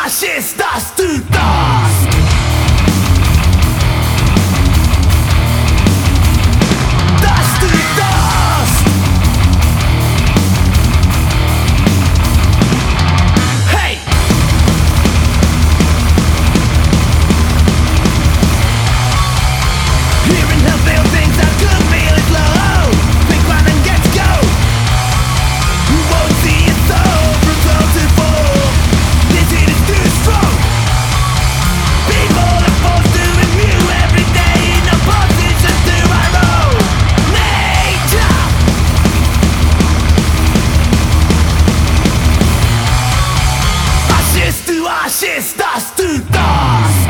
ashes, dust to dust. Dust to dust. Hey! Here in Hellville things are good, feel it low. Pick one and get to go. You won't see it so from 12 to 4. This heat is too strong. People are forced to immune every day in opposition to our own nature. Ashes to ashes, dust to dust.